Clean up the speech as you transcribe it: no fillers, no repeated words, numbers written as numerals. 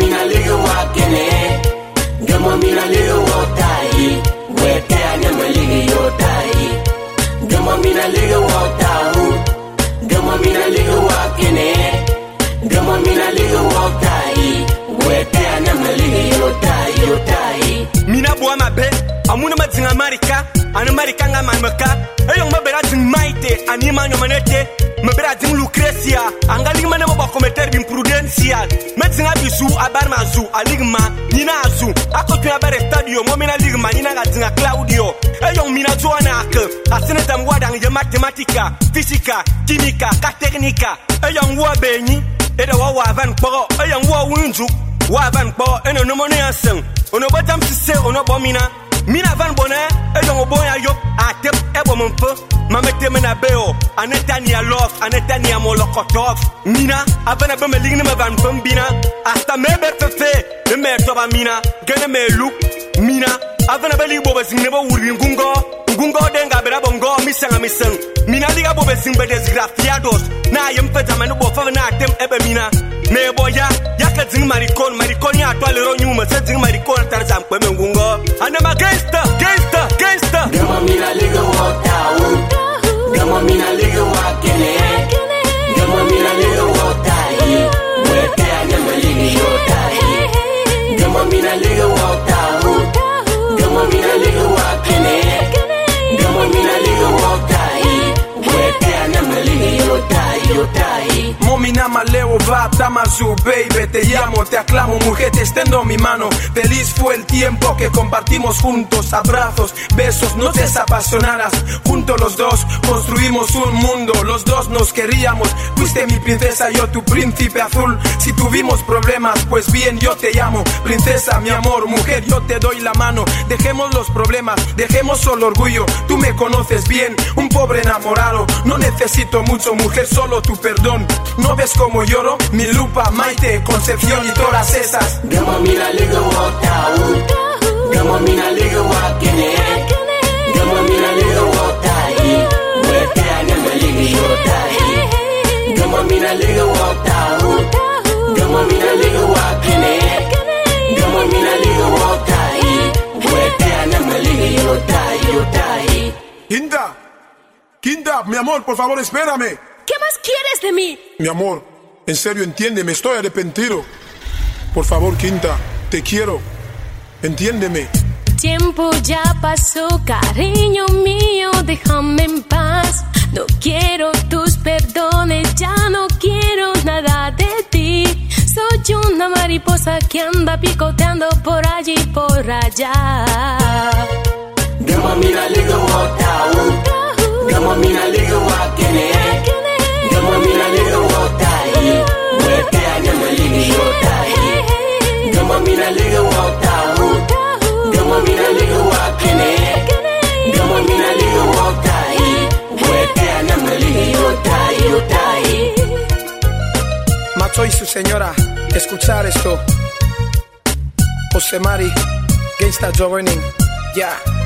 mina liga wakene, gamo mina liga wotai, wete anyama liga yotai, gamo mina liga wotau, gamo mina liga wakene, gamo mina liga wotai, wete anyama liga yotai. Mina boa mabe, amuna madzinga marika, anu marika nga manmaka, eyong mabera dzing maite, anima nyomanete, mabera dzing Lucrecia, angaling mana mo cometer imprudencia, medzinga bisu abarma zu, aligma, nina azu, ako tuna bare stadio, mo mina ligma, nina gadzinga Claudio, eyong mina zoana ak, asene tamwada nge matematika, fisika, kimika, ka teknika, eyong wa benyi, eda wa van kporo, eyong wa wunju, wa van kporo, eno nomone anseng, ono batam sise, ono bomina, mina van bonne, eyong oboya yop, atep, ebo mumpe, mamete mena beo, anetania love, anetania molokotov, mina, abana beme ligne me van bambina, hasta me berfefe, de me toba mina, gene me look, mina, abana beli bobe sing nebo wuri ngungo denga bera bongo, misanga misang, mina liga bobe sing be desgraciados, na yemfeta manu bofa na atem ebe mina, me boya, yaka zing maricon ya toile ro nyuma, se zing maricon tarzam kweme ngungo, anema gangster, gama mina liga wotau, gama mina liga wakene, gama mina liga wotai, wete anyama liga yotai, gama mina liga wotau, gama mina liga wakene, gama mina liga wotai, wete anyama liga yotai. Momina maleo va, Tamazu, baby, te llamo, te aclamo, mujer, te extendo mi mano. Feliz fue el tiempo que compartimos juntos, abrazos, besos, noches apasionadas. Juntos los dos construimos un mundo, los dos nos queríamos. Fuiste mi princesa, yo tu príncipe azul. Si tuvimos problemas, pues bien, yo te llamo. Princesa, mi amor, mujer, yo te doy la mano. Dejemos los problemas, dejemos solo orgullo. Tú me conoces bien, un pobre enamorado. No necesito mucho, mujer, solo tu perdón. ¿No ves cómo lloro? Mi lupa, Maite, Concepción y todas esas. Gama mina liga wotau, gama mina liga wakene, gama mina liga wotai, wete anyama liga yotai, gama mina liga wotau, gama mina liga wakene, gama mina liga wotai, wete anyama liga yotai. Quinta, mi amor, por favor, espérame. ¿Qué más quieres de mí? Mi amor, en serio, entiéndeme, estoy arrepentido. Por favor, Quinta, te quiero. Entiéndeme. Tiempo ya pasó, cariño mío, déjame en paz. No quiero tus perdones, ya no quiero nada de ti. Soy una mariposa que anda picoteando por allí y por allá. Gama mina liga wotau, gama mina liga wakene, gama mina liga wotai, wete anyama liga yotai, gama mina liga wotau, gama mina liga wakene, gama mina liga wotai, wete anyama liga yotai. Macho y su señora, escuchar esto. José Mari, Gangsta Jovening, ya.